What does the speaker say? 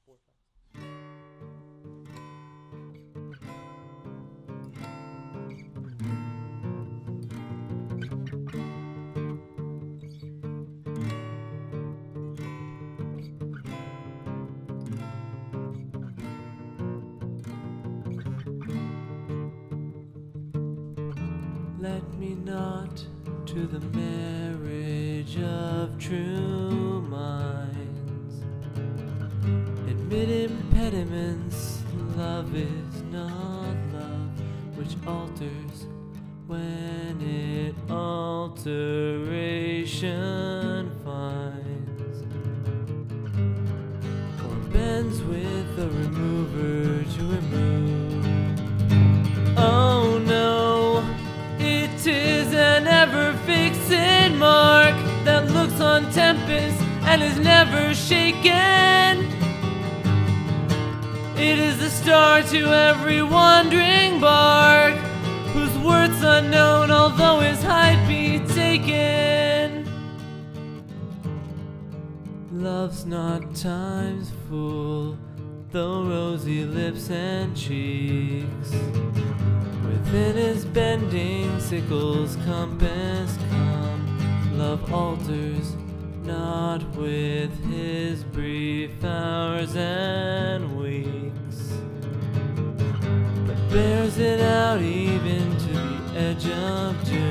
4 times. Let me not to the marriage of true minds admit impediments. Love is not love, which alters when it alteration finds, or bends with the remover to remove. Oh no, it is an ever-fixed mark that looks on tempest and is never shaken. It is the star to every wandering bark, whose worth's unknown although his height be taken. Love's not time's fool, though rosy lips and cheeks within his bending sickle's compass come. Love alters not with his brief hours and weeks, but bears it out even to the edge of doom.